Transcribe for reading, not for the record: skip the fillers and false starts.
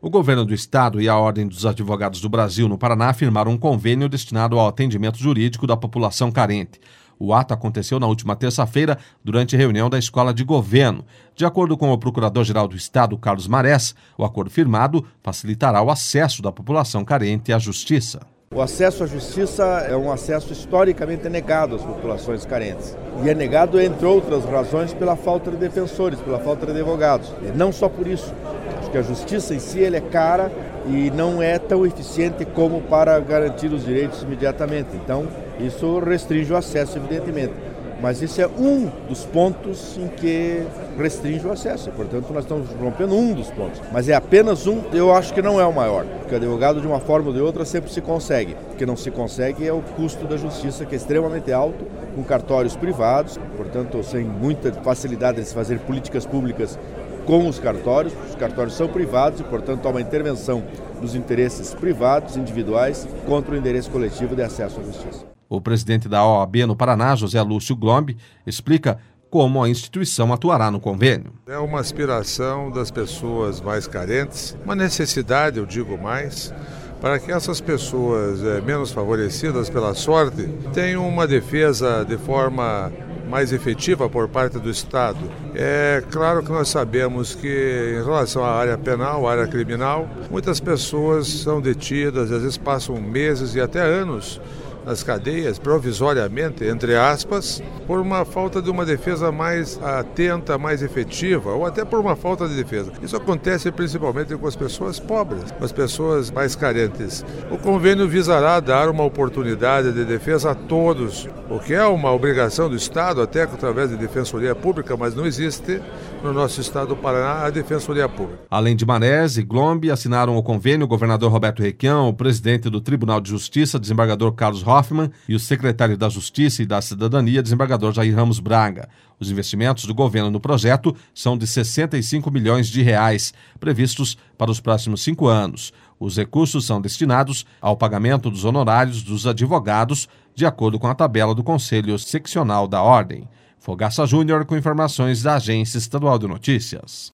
O governo do estado e a Ordem dos Advogados do Brasil no Paraná firmaram um convênio destinado ao atendimento jurídico da população carente. O ato aconteceu na última terça-feira, durante reunião da Escola de Governo. De acordo com o Procurador-Geral do Estado, Carlos Marés, o acordo firmado facilitará o acesso da população carente à justiça. O acesso à justiça é um acesso historicamente negado às populações carentes. E é negado, entre outras razões, pela falta de defensores, pela falta de advogados. E não só por isso. Acho que a justiça em si ela é cara e não é tão eficiente como para garantir os direitos imediatamente. Então, isso restringe o acesso, evidentemente. Mas esse é um dos pontos em que restringe o acesso. Portanto, nós estamos rompendo um dos pontos. Mas é apenas um, eu acho que não é o maior. Porque o advogado, de uma forma ou de outra, sempre se consegue. O que não se consegue é o custo da justiça, que é extremamente alto, com cartórios privados, portanto, sem muita facilidade de se fazer políticas públicas com os cartórios. Os cartórios são privados e, portanto, há uma intervenção dos interesses privados, individuais, contra o interesse coletivo de acesso à justiça. O presidente da OAB no Paraná, José Lúcio Glombi, explica como a instituição atuará no convênio. É uma aspiração das pessoas mais carentes, uma necessidade, eu digo mais, para que essas pessoas menos favorecidas pela sorte tenham uma defesa de forma mais efetiva por parte do Estado. É claro que nós sabemos que, em relação à área penal, à área criminal, muitas pessoas são detidas, às vezes passam meses e até anos nas cadeias, provisoriamente, entre aspas, por uma falta de uma defesa mais atenta, mais efetiva, ou até por uma falta de defesa. Isso acontece principalmente com as pessoas pobres, com as pessoas mais carentes. O convênio visará dar uma oportunidade de defesa a todos, o que é uma obrigação do Estado, até através de defensoria pública, mas não existe no nosso estado do Paraná a defensoria pública. Além de Marés e Glombi, assinaram o convênio o governador Roberto Requião, o presidente do Tribunal de Justiça, desembargador Carlos Hoffmann, e o secretário da Justiça e da Cidadania, desembargador Jair Ramos Braga. Os investimentos do governo no projeto são de R$ 65 milhões, previstos para os próximos 5 anos. Os recursos são destinados ao pagamento dos honorários dos advogados, de acordo com a tabela do Conselho Seccional da Ordem. Fogaça Júnior com informações da Agência Estadual de Notícias.